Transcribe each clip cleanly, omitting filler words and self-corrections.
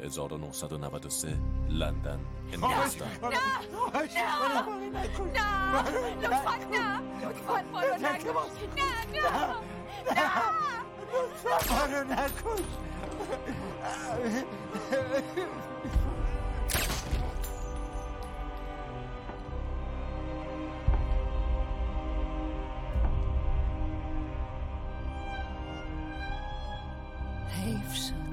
1993 لندن انگلستان. نه لطفاً نه لطفاً بارو نکش نه بارو نکش. حیف شد.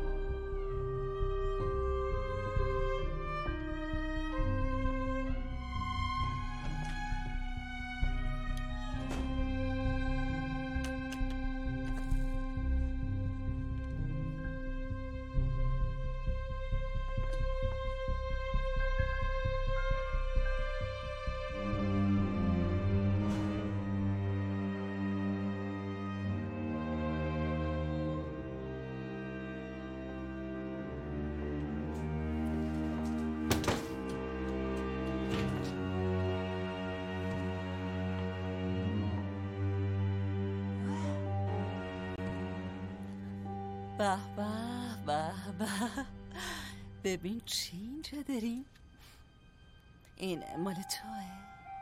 به به به به، ببین چی اینجا داریم. این مال توه.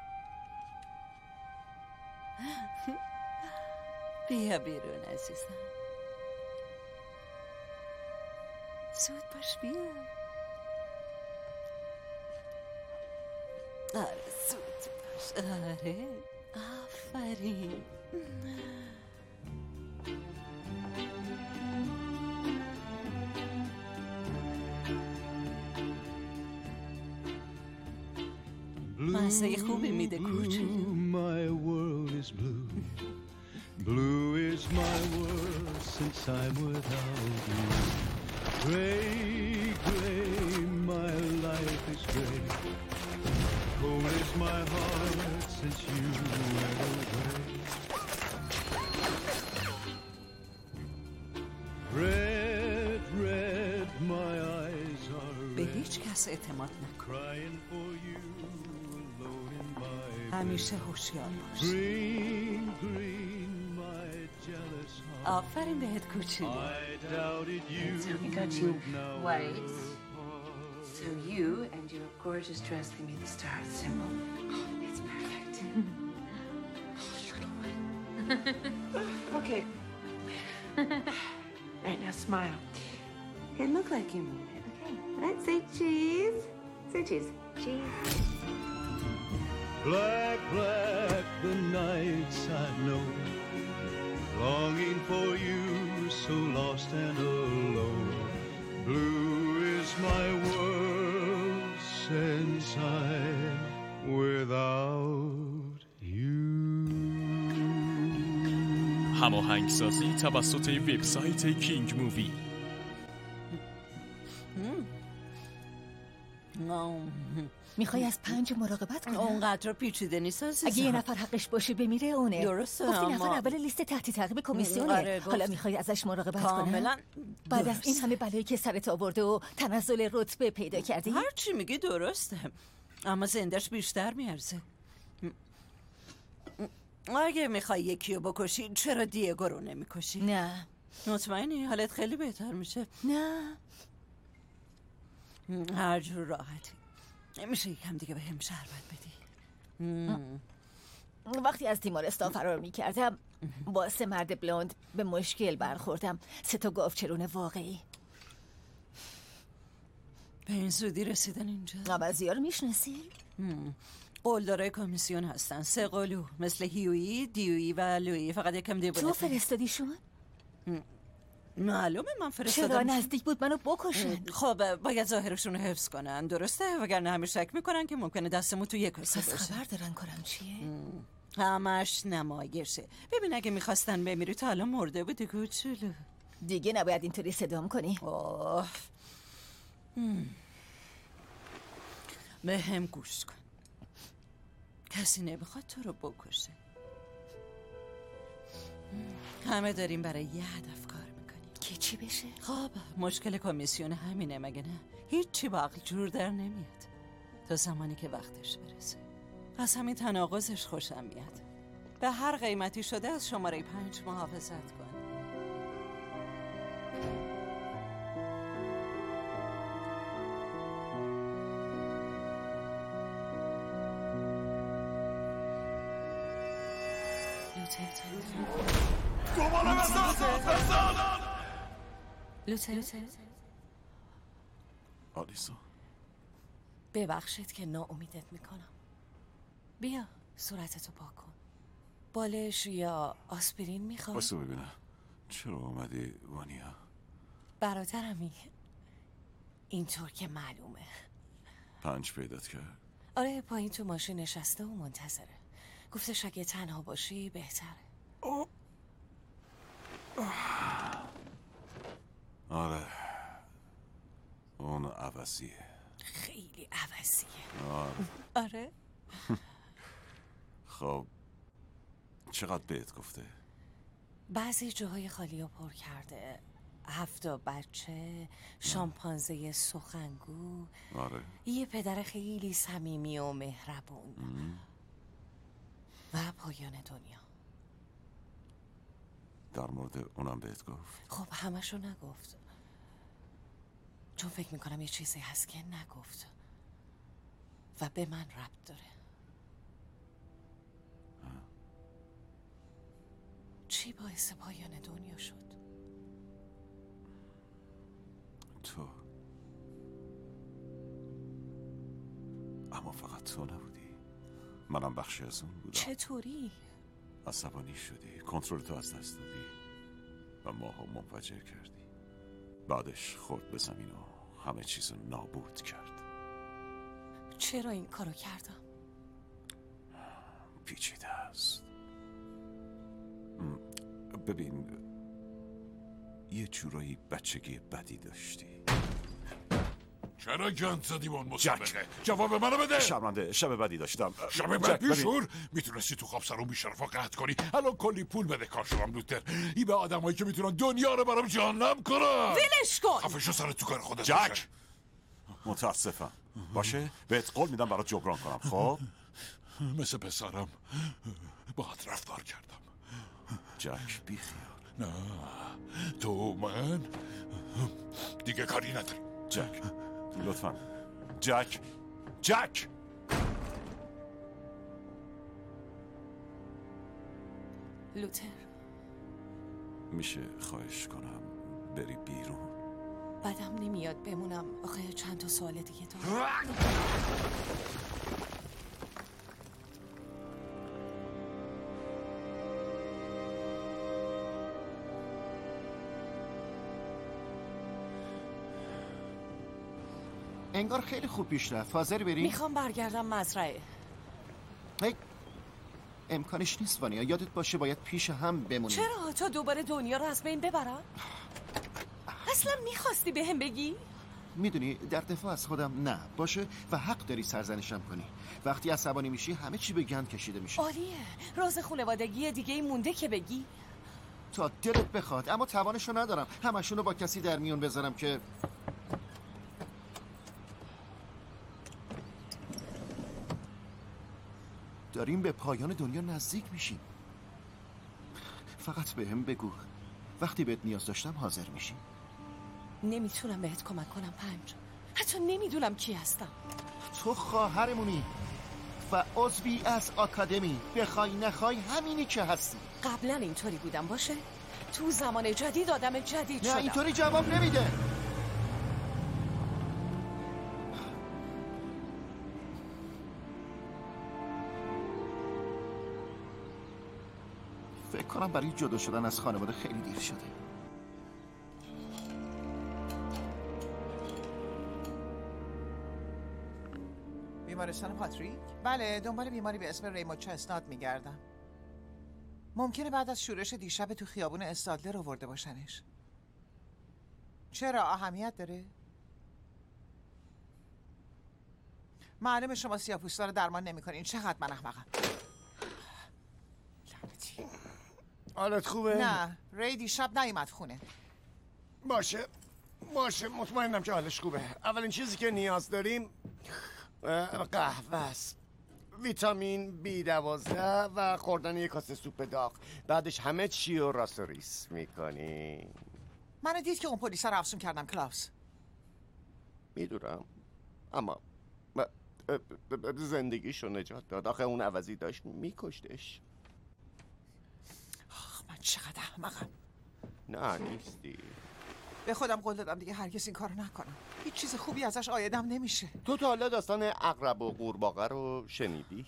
بیا بیرون عزیزم، زود باش بیا. آره زود باش. آره آفرین. مزه خوبی میده کوچولو. My world is blue. Blue is my world since I'm without you. Gray, gray, my life is gray. Cold is my heart since you went away. Red, red, my eyes are red. به هیچ کس اعتماد نکن. Crying for you alone in my bed. همیشه هوشیار باش. Green, green, my jealous heart. آفرین بهت کوچولو. I doubted you. So we got you now white. apart. So you and your gorgeous dress give me the star symbol. Oh, it's perfect. Okay. Right now, smile. It look like you mean it. Okay. Let's say cheese. Say cheese. Cheese. Black, black, the nights I know. Longing for you, so lost and alone. Blue is my world since I'm without you. هماهنگسازی توسط وبسایت کینگ مووی. میخوای از 5 مراقبت کنم؟ اونقدر پیچیده نیست عزیزم. اگه یه نفر حقش باشه بمیره اونه. درسته، گفتی اما نفر اول لیست تحت تعقیب کمیسیونه. آره، حالا میخوای ازش مراقبت کاملا کنم؟ بعد از این همه بلایی که سرت آورده و تنزل رتبه پیدا کردی؟ هر چی میگی درسته، اما زندش بیشتر میارزه. اگه میخوای یکی رو بکشی چرا دیگو رو نمیکشی؟ نه. مطمئنی حالت خیلی بهتر میشه؟ نه. هر جور راحتی. میشه یکم دیگه به هم شربت بدی؟ وقتی از تیمارستان فرار میکردم با 3 مرد بلوند به مشکل برخوردم. 3 تا گاوچرون واقعی. به این زودی رسیدن اینجا؟ عوضی ها رو میشناسی؟ قولدارای کمیسیون هستن. 3 قلو مثل هیویی، دیویی و لویی. فقط یکم دیوونه. تو فرستادیشون؟ معلومه من فرستادم. چرا نزدیک بود منو بکشن؟ خب باید ظاهرشون رو حفظ کنن، درسته؟ وگرنه همه شک میکنن که ممکنه دستمون تو یک کاسه باشه. خبر دارن کارم چیه؟ همش نمایشه. ببین اگه میخواستن بمیری تا الان مرده بودی کوچولو. دیگه نباید اینطوری صدام کنی. به هم گوش کن. کسی نمیخواد تو رو بکشه. همه داریم برای یه هدف کار میکنیم که چی بشه؟ خب مشکل کمیسیون همینه مگه نه؟ هیچی با عقل جور در نمیاد تا زمانی که وقتش برسه. از همین تناقضش خوشم میاد. به هر قیمتی شده از شماره 5 محافظت کن. لوتر آلیسا ببخشید که ناامیدت میکنم. بیا صورتتو پاک کن. بالش یا آسپرین میخوای؟ بسو ببینم چرا اومدی وانیا؟ برادرمی اینطور که معلومه. پنج پیدات کرد؟ آره پایین تو ماشین نشسته و منتظره. گفتش اگه تنها باشی بهتره. آره اون عوضیه. خیلی عوضیه. آره. آره خب چقدر بهت گفته؟ بعضی جاهای خالی رو پر کرده. 7 بچه، شامپانزه سخنگو، آره. یه پدر خیلی صمیمی و مهربون و پایان دنیا. در مورد اونم بهت گفت؟ خب همشو نگفت، چون فکر میکنم یه چیزی هست که نگفت و به من ربط داره. چی باعث پایان دنیا شد؟ تو. اما فقط تو نبودی، منم بخشی از اون بودم. چطوری؟ عصبانی شدی، کنترل تو از دست دادی و ماهو منفجر کردی. بعدش خورد به زمین و همه چیزو نابود کرد. چرا این کارو کردم؟ پیچیده است. ببین یه جورایی بچگی بدی داشتی. چرا گند زدی با اون مسابقه؟ جواب منو بده. شرمنده، شب بدی داشتم. شب بد بیشور؟ میتونستی تو خواب سر اون بیشرفا قطع کنی. الان کلی پول بده کار شدم لوتر. این به آدمایی که میتونن دنیا رو برام جهنم کنن. ولش کن. خفشو سرت تو کار خودت. جک متاسفم. باشه بهت قول میدم برات جبران کنم. خب مثل پسرم باهات رفتار کردم. جک بیخیال. نه تو من دیگه کاری نداری. جک لطفا. جک لوتر میشه خواهش کنم بری بیرون؟ بدم نمیاد بمونم. آخه چند تا سوال دیگه دارم. انگار خیلی خوب پیش رفت. حاضری بریم؟ میخوام برگردم مزرعه. هی امکانش نیست وانیا، یادت باشه باید پیش هم بمونیم. چرا؟ تا دوباره دنیا رو از بین ببرم؟ اصلا میخواستی به هم بگی؟ میدونی در دفاع از خودم نه باشه و حق داری سرزنشم کنی. وقتی عصبانی میشی همه چی به گند کشیده میشه. عالیه. راز خانوادگی دیگه ای مونده که بگی؟ تا دلت بخواد، اما توانشو ندارم همشونو با کسی در میون بذارم که داریم به پایان دنیا نزدیک میشیم. فقط به هم بگو وقتی بهت نیاز داشتم حاضر میشی. نمیتونم بهت کمک کنم پنج. حتی نمیدونم کی هستم. تو خواهرمونی و عضوی از آکادمی. بخوای نخوای همینی که هستی. قبلا اینطوری بودم باشه؟ تو زمان جدید آدم جدید شدم. نه اینطوری جواب نمیده. فکر کنم برای جدا شدن از خانواده خیلی دیر شده. بیمارستان پاتریک؟ بله، دنبال بیماری به اسم ریموند چستنات میگردم. ممکنه بعد از شورش دیشب تو خیابون استادلر آورده باشنش. چرا؟ اهمیت داره؟ معلومه شما سیاه‌پوستا رو درمان نمی‌کنین. چقدر من احمقم. لعنتی. حالت خوبه؟ نه، ری دیشب نیومد خونه. باشه مطمئنم که حالش خوبه. اولین چیزی که نیاز داریم قهوه است، ویتامین B12 و خوردن یک کاسه سوپ داغ. بعدش همه چی رو راست و ریس میکنی. منو دید که اون پلیس رو افسون کردم کلاوس. میدونم اما زندگیشو نجات داد. آخه اون عوضی داشت میکشتش. چقدر احمقم. نه نیستی. به خودم قول دادم دیگه هرگز این کارو نکنم. هیچ چیز خوبی ازش عایدم نمیشه. تو تا حالا داستان عقرب و قورباغه رو شنیدی؟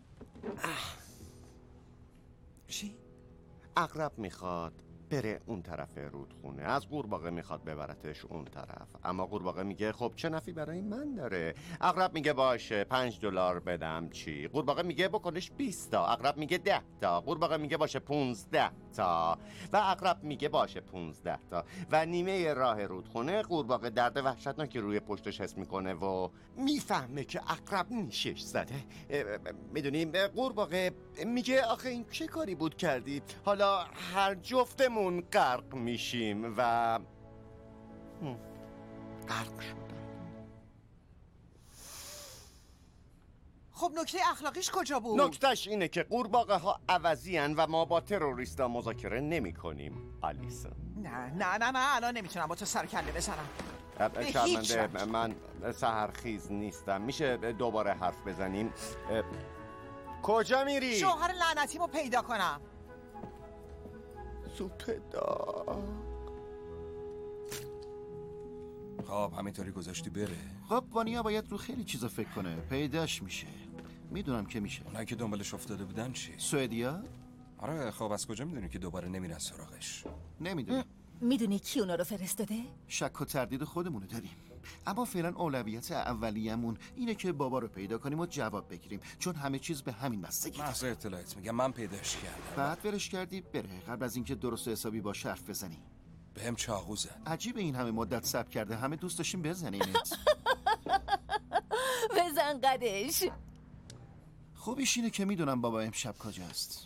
چی؟ عقرب میخواد بره اون طرف رودخونه، از قورباغه میخواد ببرتش اون طرف، اما قورباغه میگه خب چه نفعی برای من داره؟ عقرب میگه باشه $5 بدم چی؟ قورباغه میگه بکنش 20 تا، عقرب میگه 10 تا، قورباغه میگه باشه 15 تا و عقرب میگه باشه 15 تا و نیمه راه رودخونه قورباغه درد وحشتناکی روی پشتش حس میکنه و میفهمه که عقرب نیشش زده. میدونیم قورباغه میگه آخه این چه کاری بود کردی؟ حالا هر جفتمون غرق میشیم و غرق شدن. خب نکته اخلاقیش کجا بود؟ نکتهش اینه که قورباغه ها عوضی هن و ما با تروریستا مذاکره نمی کنیم. آلیسا نه الان نمیتونم با تو سرکله بزنم. شرمنده، من سحرخیز نیستم. میشه دوباره حرف بزنیم؟ کجا میری؟ شوهر لعنتیمو پیدا کنم. سوپ داغ. خب همینطوری گذاشتی بره؟ خب وانیا باید رو خیلی چیزا فکر کنه. پیداش میشه. میدونم که میشه. اونایی که دنبالش افتاده بودن چی؟ سوئدیا؟ آره خب از کجا میدونی که دوباره نمیرن سراغش؟ نمیدونم. میدونی کی اونا رو فرستاده؟ شک و تردید خودمونو داریم، اما فعلا اولویت اولیه‌مون اینه که بابا رو پیدا کنیم و جواب بگیریم، چون همه چیز به همین بستگی داره. محض اطلاعات میگم من پیداش کردم. بعد ولش کردی بره قبل از اینکه درست حسابی با حرف بزنی. بهم چاقو زد. عجیب این همه مدت صبر کرده، همه دوست داشتیم بزنیمت. بزن قدش. خوبیش اینه که میدونم بابا امشب کجاست.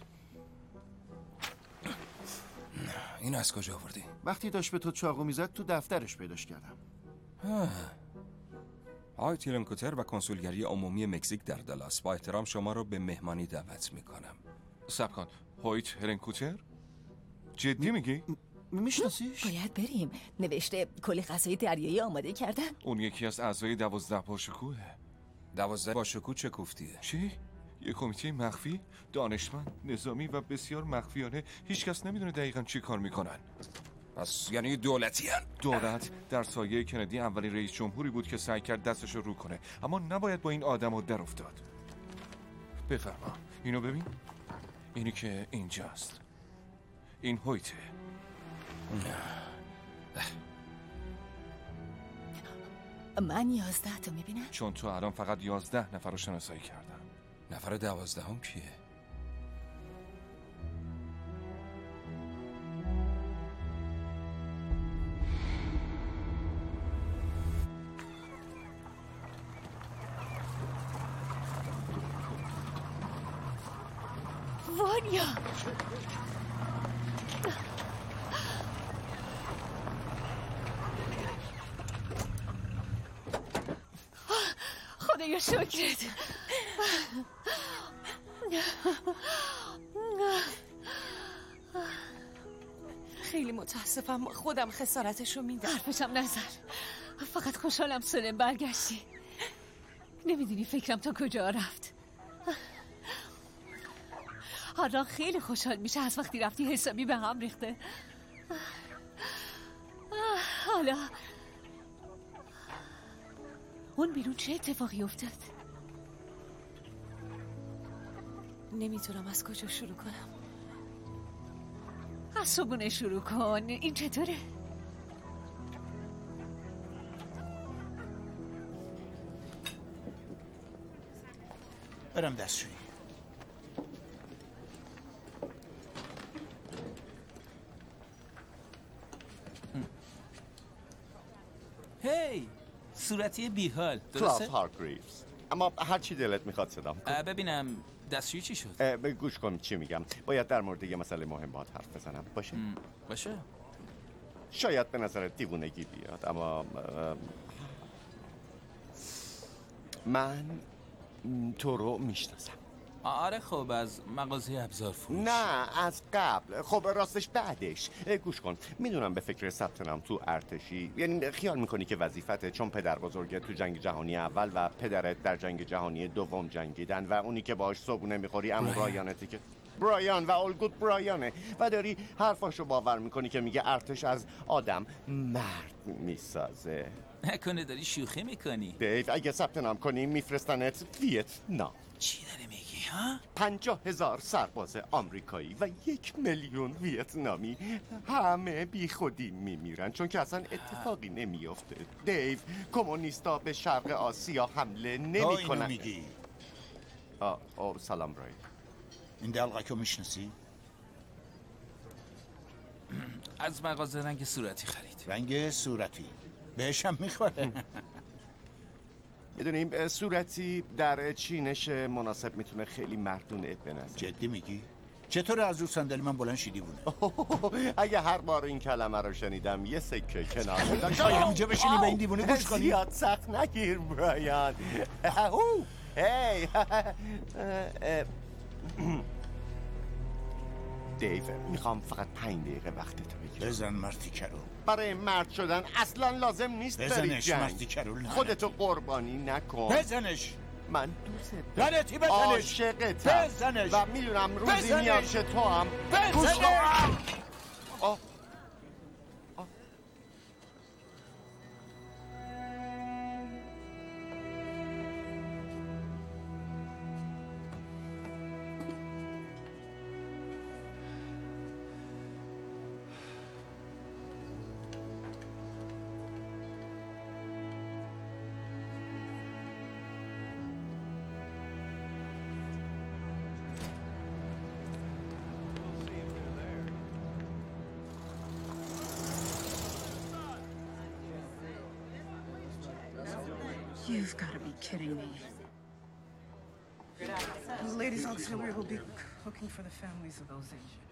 اینو از کجا آوردی؟ وقتی داشت به تو چاقو میزد تو دفترش پیداش کردم. آقای تیلنکوتر و کنسولگری عمومی مکزیک در دالاس با احترام شما رو به مهمانی دعوت میکنم. صبر کن، هویت هرنکوتر؟ جدی میگی؟ میشناسیش؟ باید بریم. نوشته کلی غذای دریایی آماده کردن. اون یکی از اعضای 12 باشکوهه. 12 باشکوه چه کوفتیه؟ چی؟ یه کمیته مخفی، دانشمند، نظامی و بسیار مخفیانه. هیچکس نمیدونه دقیقاً چی کار میکنن. پس یعنی دولتی هن. دولت در سایه کندی اولین رئیس جمهوری بود که سعی کرد دستش رو کنه، اما نباید با این آدم در افتاد. بفرما اینو ببین. اینی که اینجاست، این هویته. من 11 تا میبینم. چون تو الان فقط 11 نفر رو شناسایی کردم. نفر 12 کیه؟ وانیا خدایا شکرت. خیلی متاسفم، خودم خسارتشو میدم. حرفشم نزن. فقط خوشحالم سالم برگشتی. نمیدونی فکرم تا کجا رفت. حالا خیلی خوشحال میشه از وقتی رفتی حسابی به هم ریخته. حالا اون بیرون چه اتفاقی افتاد؟ نمیتونم از کجا شروع کنم. از صبحونه شروع کن. این چطوره؟ برم دستشویی. هی صورتی بیحال کلاس درسته؟ هارگریوز. اما هر چی دلت میخواد صدام کن. ببینم دستشویی چی شد؟ گوش کن چی میگم. باید در مورد یه مسئله مهم باهات حرف بزنم. باشه؟ شاید به نظر دیوونگی بیاد، اما من تو رو میشناسم. آره خب از مغازه ابزار فروش. نه از قبل. خب راستش بعدش. گوش کن، میدونم به فکر ثبت نام تو ارتشی، یعنی خیال میکنی که وظیفته، چون پدر بزرگت تو جنگ جهانی اول و پدرت در جنگ جهانی دوم جنگیدن و اونی که باهاش صبحونه میخوری عمو رایانتی که برایان و الگوت برایانه و داری حرفاشو باور میکنی که میگه ارتش از آدم مرد میسازه. نکنه داری شوخی میکنی؟ دیو اگه ثبت نام کنی میفرستنت ویتنام. چی داری میگی ها؟ 50,000 سرباز آمریکایی و 1,000,000 ویتنامی همه بی خودی میمیرن چون که اصلا اتفاقی نمیافته. دیو کمونیستا به شرق آسیا حمله نمیکنن. اینو میگی؟ سلام رای. این دلقه میشناسی؟ از مغازه رنگ صورتی خرید. رنگ صورتی بهش هم میخوره. میدونیم صورتی در چینش مناسب میتونه خیلی مردونه بنظر. جدی میگی؟ چطور از رو صندلی من بلند شدی بونه؟ اگه هر بار این کلمه رو شنیدم یه سکه کنار میدم. میخوای همینجا بشینی به این دیوونه گوش کنی؟ زیاد سخت نگیر برایان. هی دیو میخوام فقط 5 دقیقه وقتت بگیرم. بزن مرتیکه رو. برای مرد شدن اصلا لازم نیست بری جنگ. مرتیکه رو. خودتو قربانی نکن. بزنش. من دوست دارم. لعنتی بزنش. عاشقتم. بزنش. و میدونم روزی میاد که تو هم گوش کن. You've got to be kidding me. The ladies' auxiliary will be cooking for the families of those injured.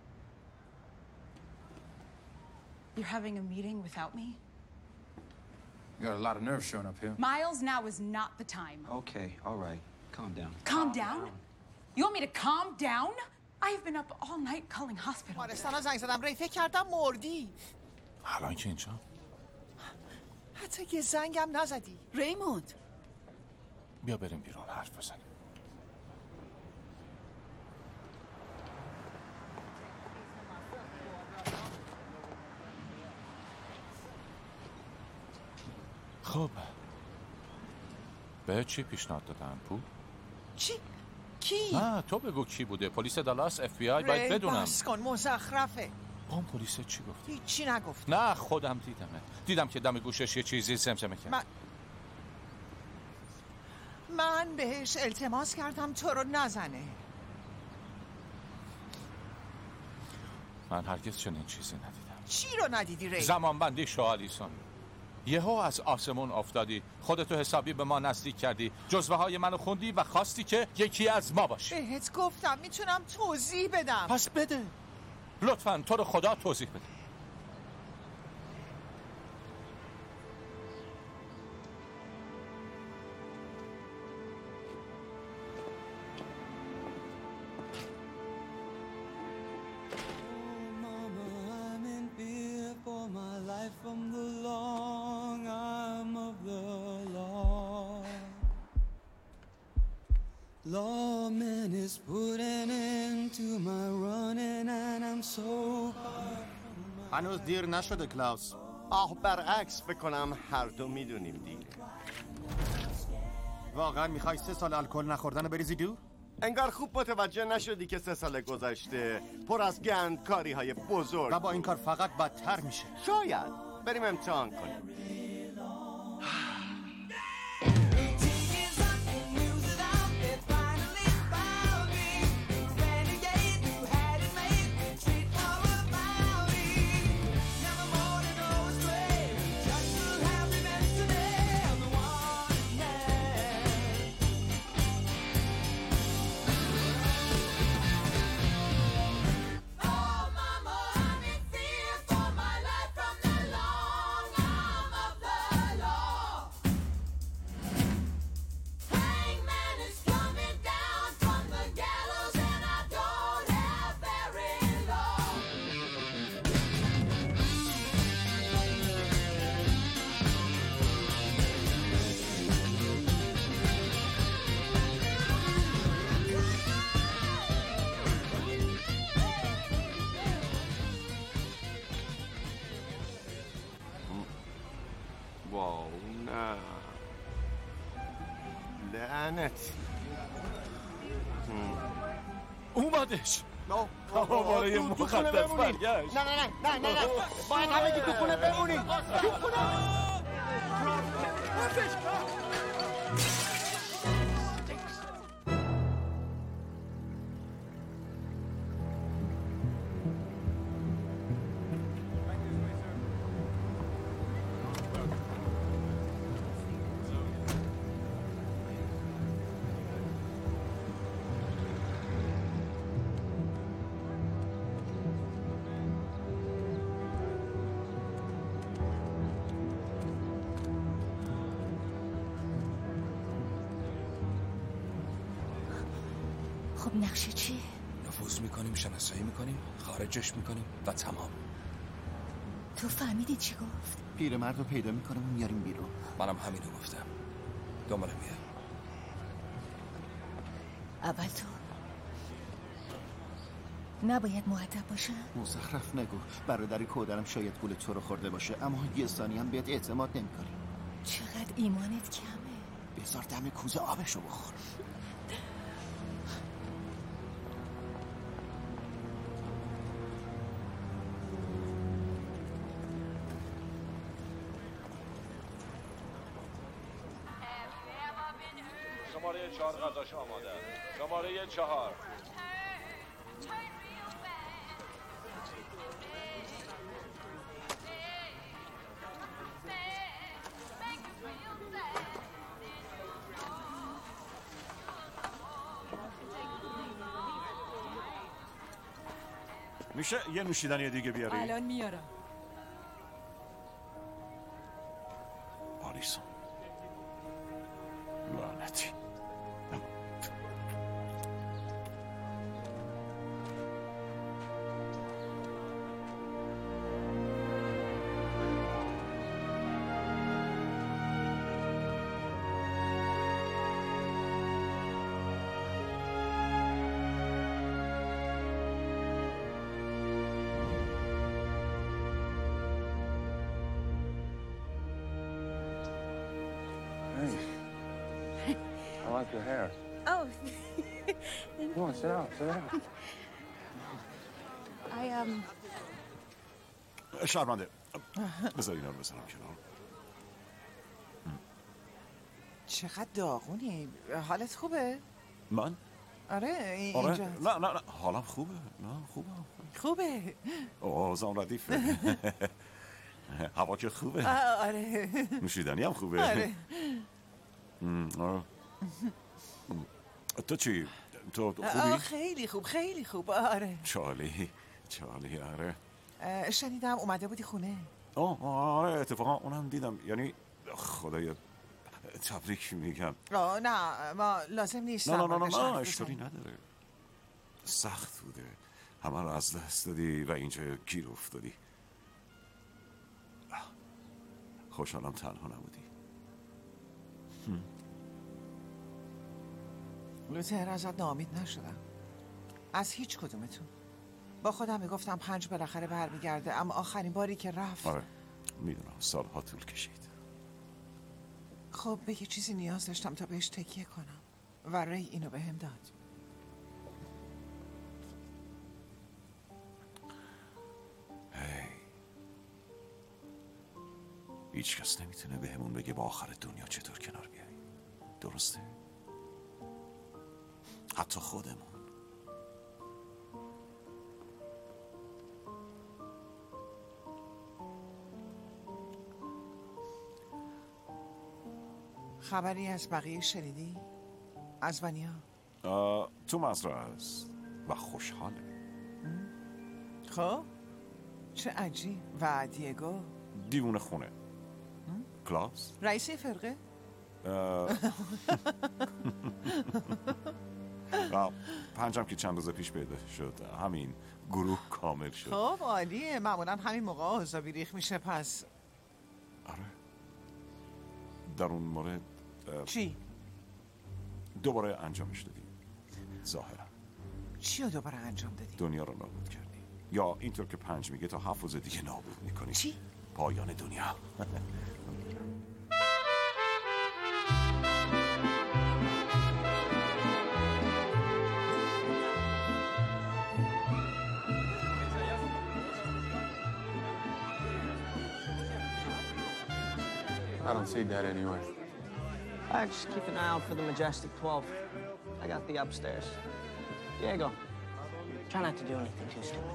You're having a meeting without me? You got a lot of nerve showing up here. Miles, now is not the time. Okay, all right. Calm down. Calm down? You want me to calm down? I have been up all night calling hospitals. مارستانا زنگ زدم ری فکر کردم مردی. الان که اینجا؟ حتی یه زنگم نزدی. ریموند بیا بریم بیرون حرف بزنیم. خب به چی پیشنهاد دادن پول؟ چی؟ کی؟ نه تو بگو کی بوده. پلیس دالاس FBI باید بدونم. بس کن مزخرفه. اون پلیس چی گفت؟ هیچی نگفت. نه خودم دیدم که دم گوشش یه چیزی زمزمه کرد. من بهش التماس کردم تو رو نزنه. من هرگز چنین چیزی ندیدم. چی رو ندیدی ری؟ زمانبندی شو آلیسون. یهو از آسمون افتادی، خودتو حسابی به ما نزدیک کردی، جزوه های منو خوندی و خواستی که یکی از ما باشی. بهت گفتم میتونم توضیح بدم. پس بده لطفاً، تو رو خدا توضیح بده. From the long arm of the law. Lawman is putting end to my running and I'm so هنوز دیر نشده کلاوس. برعکس بکنم هر دو میدونیم دیره. واقعا میخوای 3 سال الکل نخوردن بریزی دور؟ انگار خوب متوجه نشدی که 3 سال گذشته پر از گندکاری های بزرگ و با این کار فقط بدتر میشه. شاید بریم امتحان کنیم. لعنت. اومدش. برای مقدس برگشت. نه باید همگی تو خونه بمونید. تو خونه. خب نقشه چیه؟ نفوذ میکنیم، شناسایی میکنیم، خارجش میکنیم و تمام. تو فهمیدی چی گفت؟ پیرمرد رو پیدا میکنم و میاریم بیرون. منم همینو گفتم. دنبالم میاد. اول تو نباید مؤدب باشم. مزخرف نگو. برادر کودرم شاید گول تو رو خورده باشه، اما یه ثانی هم بهت اعتماد نمیکنی. چقدر ایمانت کمه. بذار دم کوزه آبشو بخور. شماره 4 غذاش آماده. شماره 4. میشه یه نوشیدنی دیگه بیاری؟ الان میارم. آلیسون لعنتی. I like your hair. Oh. Come on, sit down, sit down. شرمنده. بذار اینا رو بذارم کنار. چقدر داغونی. حالت خوبه؟ من؟ آره اینجا. نه حالم خوبه. نه خوبه. اوزان ردیفه. هوا که خوبه. آره. نوشیدنی هم خوبه. آره. تو چی؟ تو خوبی؟ خیلی خوب. آره. چالی آره. شنیدم اومده بودی خونه. آره اتفاقا اونم دیدم. یعنی خدایا تبریک میگم. نه ما لازم نیست. نه اشتری نداره. سخت بوده. همه رو از دست دادی و اینجا گیر افتادی. خوشحالم تنها نبودی. لوتر ازت ناامید نشدم. از هیچ کدومتون. با خودم میگفتم 5 بالاخره برمیگرده، اما آخرین باری که رفت. آره میدونم سالها طول کشید. خب به یه چیزی نیاز داشتم تا بهش تکیه کنم و ری اینو بهم داد. هیچ کس نمیتونه بهمون بگه با آخر دنیا چطور کنار بیایی. درسته؟ حتی خودمون. خبری از بقیه شنیدی؟ از ونیا؟ تو مزرعه است و خوشحاله. خب چه عجیب. و دیگو؟ دیوونه خونه. کلاس؟ رئیس فرقه؟ 5 که چند روز پیش پیدا شد. همین گروه کامل شد. خب عالیه. معمولا همین موقع آزا بیریخ میشه. پس آره در اون مورد چی؟ دوباره انجامش دادی. ظاهرا چی رو دوباره انجام دادی؟ دنیا رو نابود کردی. یا اینطور که 5 میگه تا 7 روز دیگه نابود میکنی. چی؟ پایان دنیا. I don't see Dad anywhere. Just keep an eye out for the Majestic 12. I got the upstairs. Diego, try not to do anything too stupid.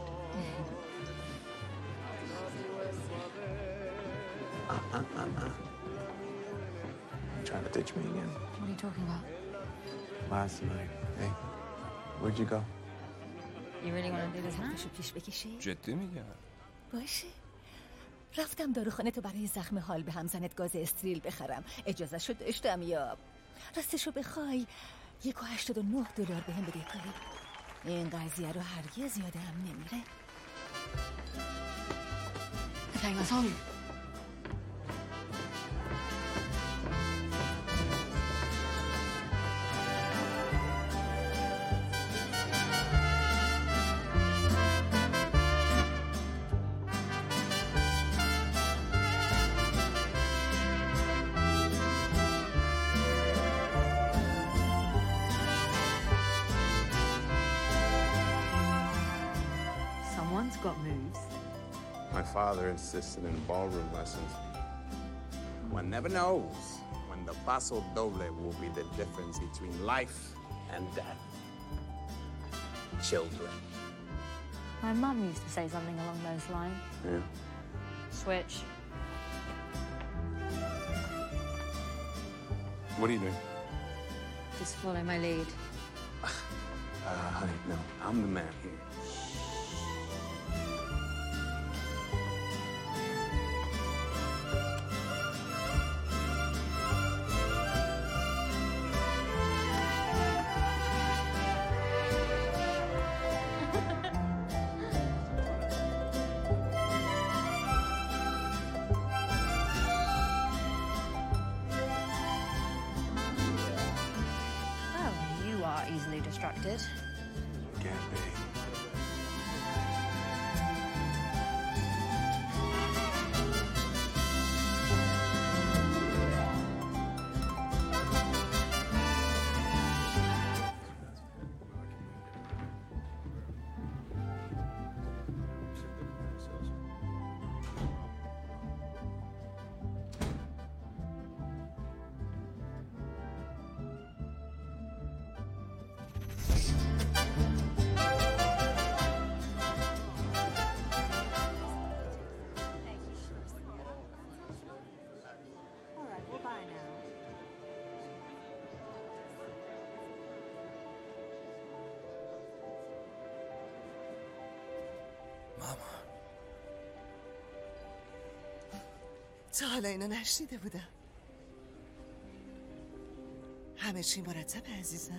Trying to ditch me again. What are you talking about? Last night. Hey, where'd you go? You really want to do this, huh? حرفشو پیش بکشی؟ جدی میگم. باشه. رفتم داروخانه تو برای زخم حال به همزنت گاز استریل بخرم. اجازهشو داشتم یا راستشو بخوای $1.89 بهم بده کاری. این قضیه رو هرگز یادم نمیره. Take us home. Someone's got moves. My father insisted in ballroom lessons. One never knows when the paso doble will be the difference between life and death. Children. My mum used to say something along those lines. Yeah. Switch. What are you doing? Just follow my lead. Honey, no. I'm the man here. Easily distracted. Can't be. تا حالا اینو نشنیده بودم. همه چی مرتبه عزیزم؟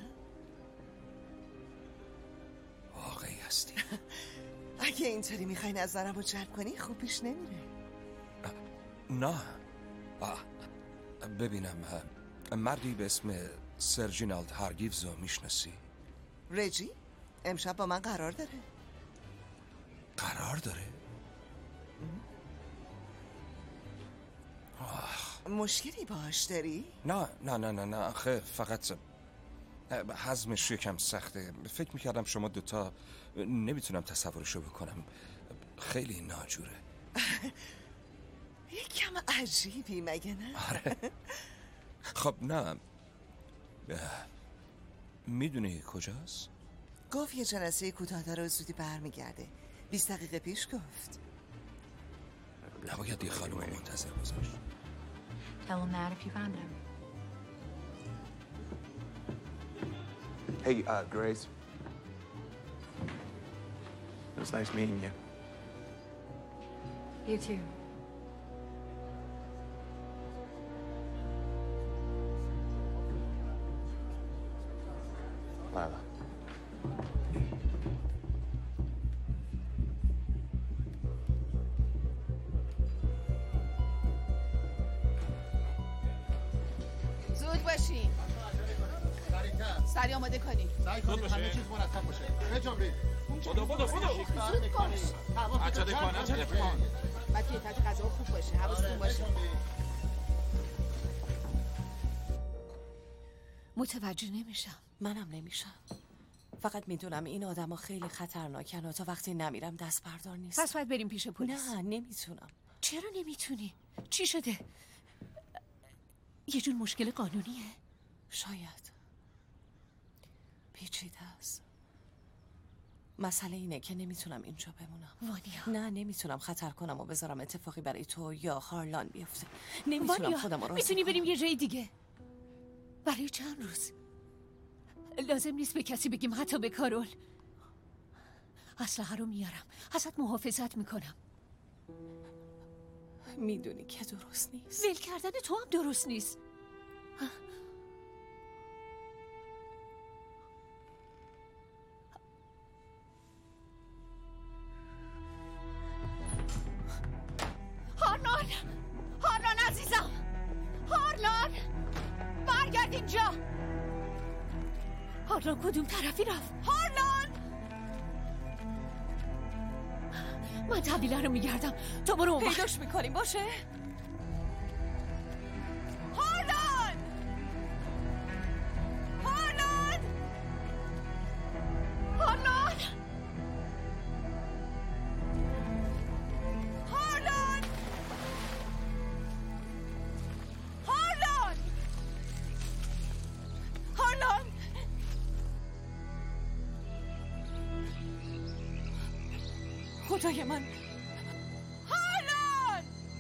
واقعی هستی. اگه اینطوری میخوای نظرم رو جلب کنی خوب پیش نمیره. نه. ببینم مردی به اسم سرجینالد هارگیوز رو میشناسی؟ رجی؟ امشب با من قرار داره. قرار داره؟ مشکلی باهاش داری؟ نه خیر، فقط هضمش یکم سخته. فکر میکردم شما دوتا نمیتونم تصورشو بکنم. خیلی ناجوره. یکم عجیبی مگه نه؟ آره. خب نه، میدونی کجاست؟ گفت یه جلسه کوتاه داره و زودی برمیگرده. 20 دقیقه پیش گفت. نباید یه خانم منتظر گذاشت. Tell him that if you find him. Hey, Grace. It was nice meeting you. You too. Lila. زود باشین. سریع آماده کنی. سعی کنید همه چیز مرتب باشه. بجنبید. زود باش. عجله کن. بعد که تحت غذا خوب باشه. حواستون باشه. متوجه نمیشم. منم نمیشم. فقط میدونم این آدما خیلی خطرناکن و تا وقتی نمیرم دست بردار نیست. پس باید بریم پیش پلیس. نه نمیتونم. چرا نمیتونی؟ چی شده؟ یه جور مشکل قانونیه. شاید پیچیده است. مسئله اینه که نمیتونم اینجا بمونم. وانیا، نه نمیتونم خطر کنم و بذارم اتفاقی برای تو یا هارلان بیفته. نمیتونم خودم رو میتونی بریم یه جای دیگه برای چند روز. لازم نیست به کسی بگیم، حتی به کارول. اسلحه رو میارم، ازت محافظت میکنم. میدونی که درست نیست. ول کردن تو هم درست نیست. هارلان عزیزم، هارلان برگرد اینجا. هارلان کدوم طرفی رفت؟ هارلان، من طویله رو میگردم، تو برو اون پیداش میکنیم. باشه هارلان، هارلان، هارلان، هارلان، هارلان، هارلان. خدای من، هارلان.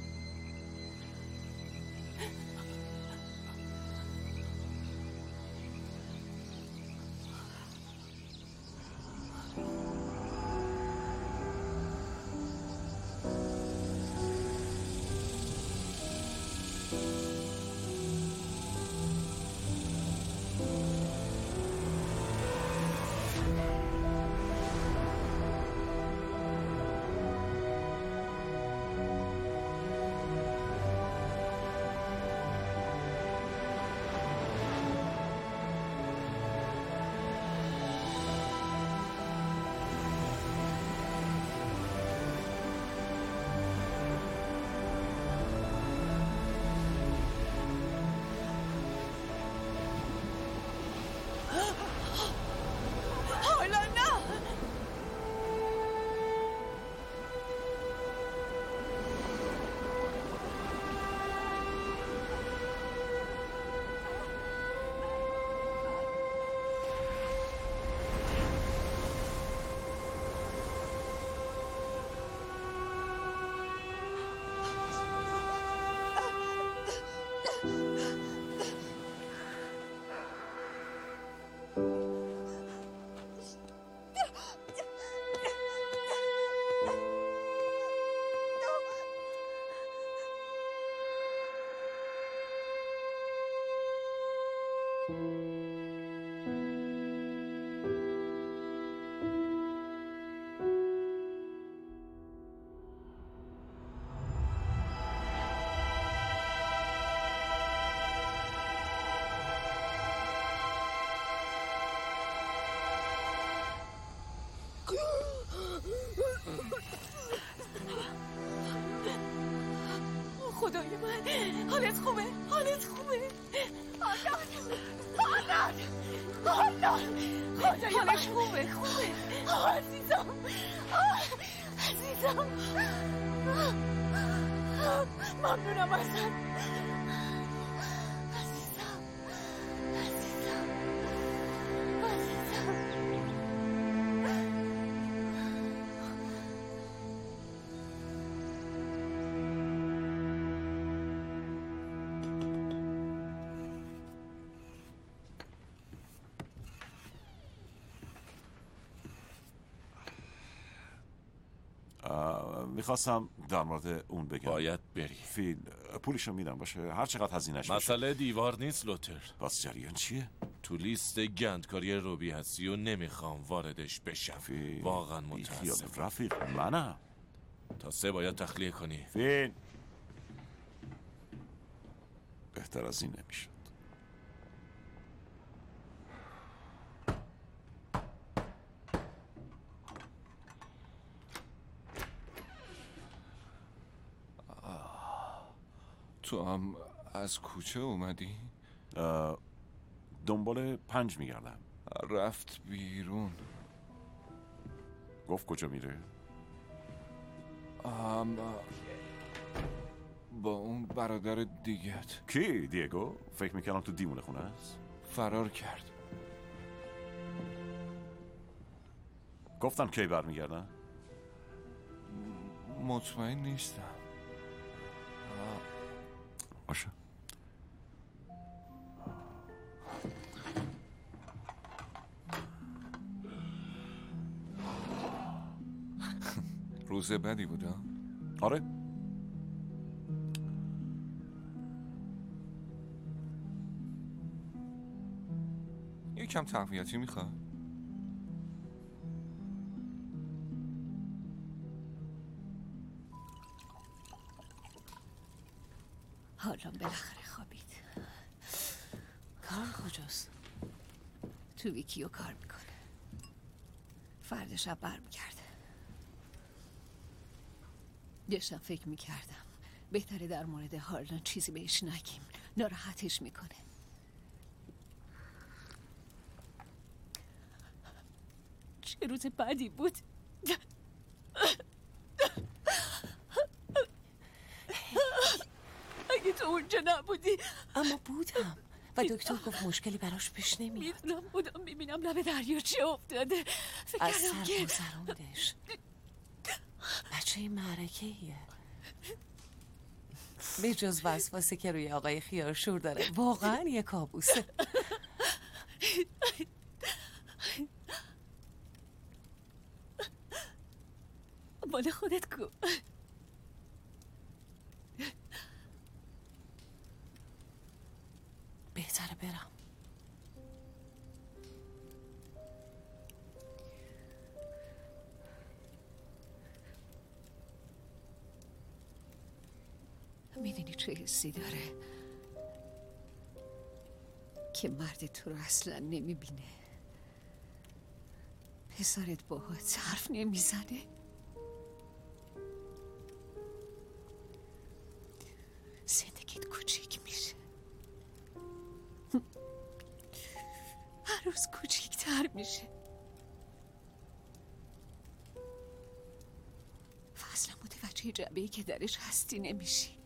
خدای من، حالت خوبه؟ حالت خوبه؟ هارلان، خدای حالش خوبه؟ خوبه عزیزم، عزیزم، ممنونم ازت عزیزم، عزیزم، عزیزم. میخواستم در مورد اون بگم. باید بری. فیل پولشو میدم باشه، هر چقدر هزینه‌اش باشه. مسئله دیوار نیست لوتر. پس جریان چیه؟ تو لیست گندکاری روبی هستی و نمیخوام واردش بشم. واقعا متاسفم. رفیق منم. تا 3 باید تخلیه کنی. فیل بهتر از این نمیشد. تو هم از کوچه اومدی؟ دنبال 5 میگردم. رفت بیرون. گفت کجا میره؟ با اون برادر دیگت. کی؟ دیگو؟ فکر میکردم تو دیوونه خونه است. فرار کرد. گفتم کی برمیگردن؟ مطمئن نیستم. باشه. روز بدی بود ها؟ آره. یکم تقویتی میخواد؟ حالا بالاخره خوابید. کار کجاست؟ تو ویکیو کار میکنه. فردا شب برمیگرده. داشتم فکر میکردم بهتره در مورد هارلان چیزی بهش نگیم، ناراحتش میکنه. چه روز بدی بود. اگه تو اونجا نبودی. اما بودم و دکتر گفت مشکلی براش پیش نمیاد. میدونم بودم میبینم لب دریاچه افتاده. از سر گذروندش. بچه معرکه ایه. به جز وسواسی که روی آقای خیارشور داره واقعا یه کابوسه. مال خودت کو. بهتره برم. میدونی چه حسی داره که مرد تو رو اصلا نمیبینه، پسرت باهات حرف نمیزنه، زندگیت کوچیک میشه، هر روز کوچیکتر میشه و اصلا متوجه جعبه‌ای که درش هستی نمیشی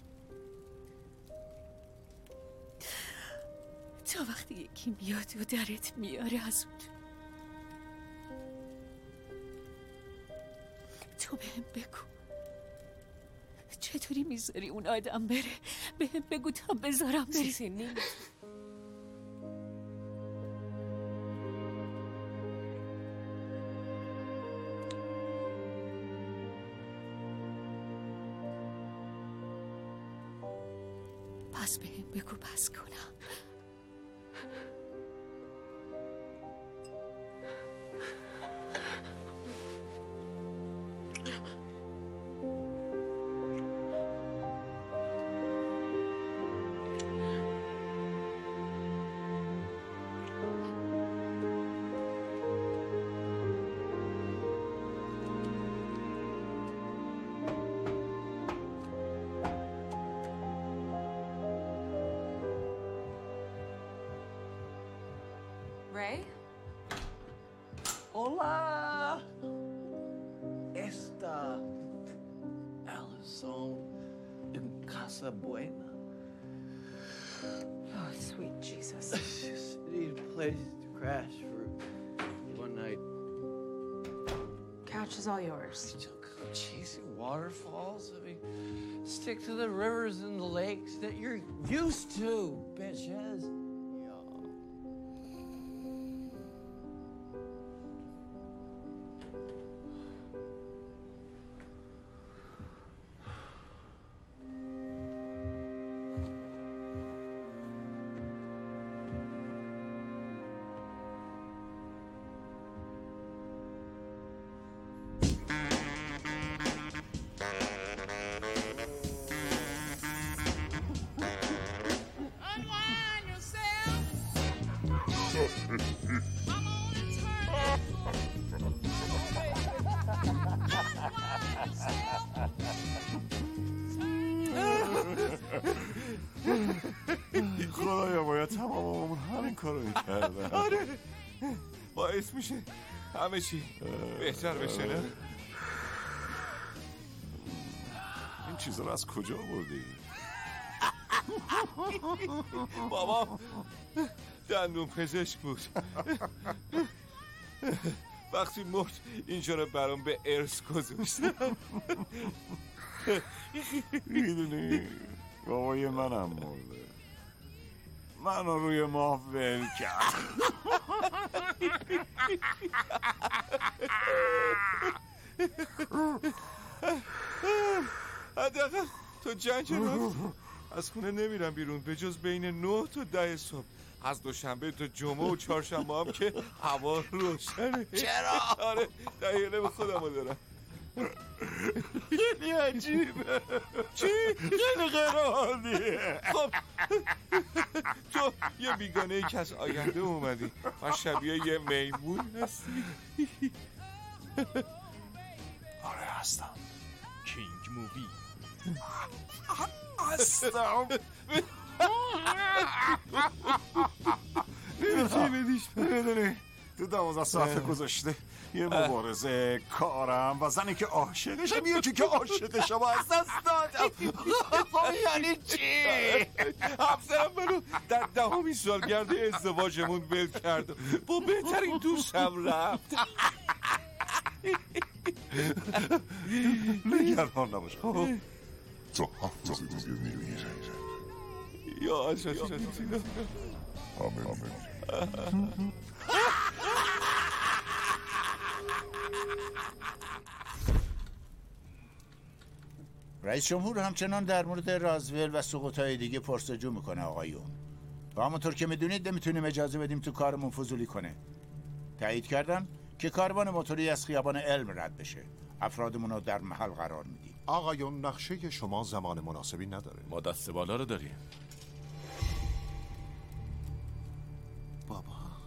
تا وقتی یکی میاد و درت میاره از اون. تو بهم بگو چطوری میذاری اون آدم بره؟ بهم بگو تا بذارم بره. چیزی نیست. پس بهم بگو پس کنم. Ray? Hola! Esta Alison in Casa Buena? Oh, sweet Jesus. Just need a place to crash for one night. Couch is all yours. Chasing waterfalls? I mean, stick to the rivers and the lakes that you're used to, bitches. خدایا باید تماممون همین کارو میکردن. آره باعث میشه همه چی بهتر بشه نه؟ این چیزا رو از کجا آوردی؟ بابا دندون پزشک بود. وقتی مرد اینجا رو برام به ارث گذاشتم. میدونی بابای منم مرده، منو روی ماه ول کرد. حداقل تو جنگ رفت. از خونه نمیرم بیرون به جز بین 9 تا 10 صبح. از دوشنبه تا جمعه و چهارشنبه هم که هوا روشنه. چرا؟ آره دقیقه به خودم دارم. خیلی عجیبه. چی؟ خیلی غیرعادیه. خب تو یه بیگانه ای که از آینده اومدی و شبیه یه میمون هستی. آره هستم. کینگ مووی هستم. میدونی تو 12 ساعت گذاشته یه مبارزه، کارم و زنی که عاشقشم، یکی که عاشق شما از دست دادم. یعنی چی؟ همسرم منو در 10مین سالگرد ازدواجمون ول کرد، با بهترین دوستم رفت. نگران نباش. تو 7 روز دیگه میروی یا عزیزم رئیس جمهور همچنان در مورد رازول و سقوط‌های دیگه پرسجو میکنه آقایون. و همونطور که میدونید نمیتونیم اجازه بدیم تو کارمون فضولی کنه. تایید کردن که کاروان موتوری از خیابان علم رد بشه. افرادمون رو در محل قرار میدیم. آقایون نقشه شما زمان مناسبی نداره. ما دست بالا رو داریم. بابا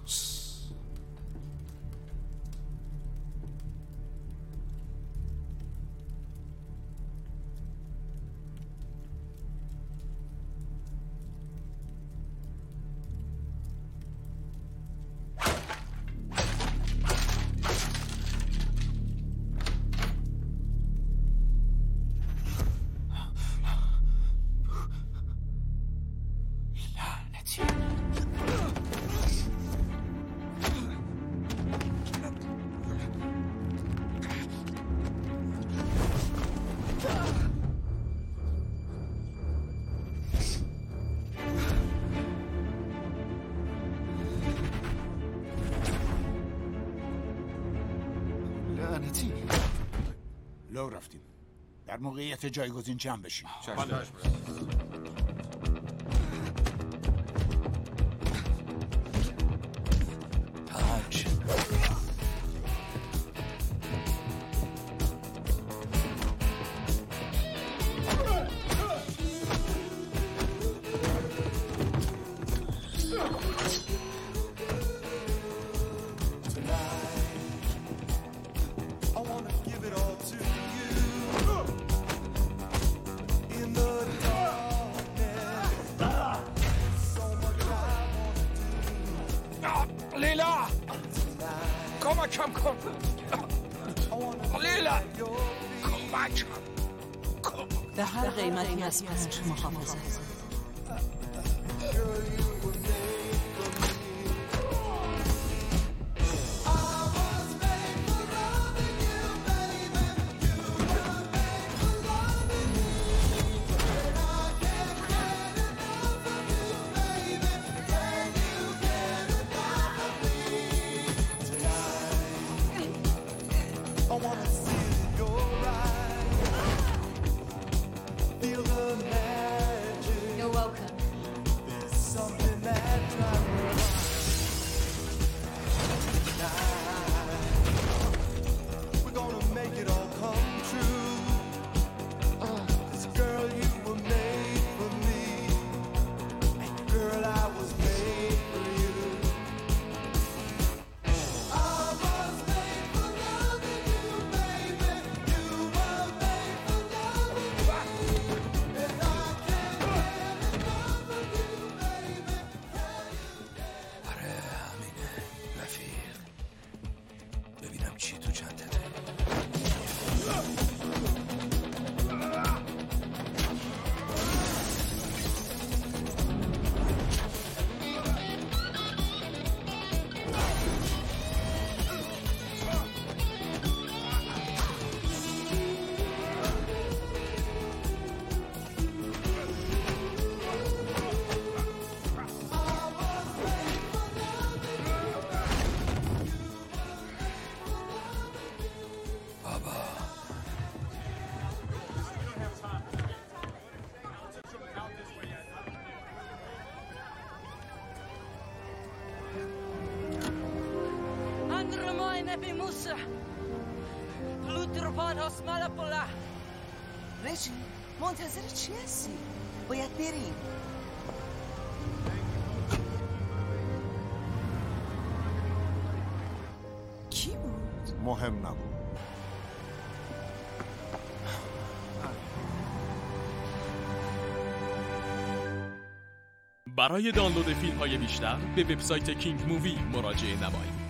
لو رفتیم. در موقعیت جایگزین جمع بشیم. تاج لیلا کمکم کن. لیلا کمک کن. به هر قیمتی از پنج محافظت. You're welcome. Musa. Plutropod Malapola. رجی منتظر چی هستی؟ باید بریم. کی بود؟ مهم نبود. برای دانلود فیلم‌های بیشتر به وبسایت کینگ مووی مراجعه نمایید.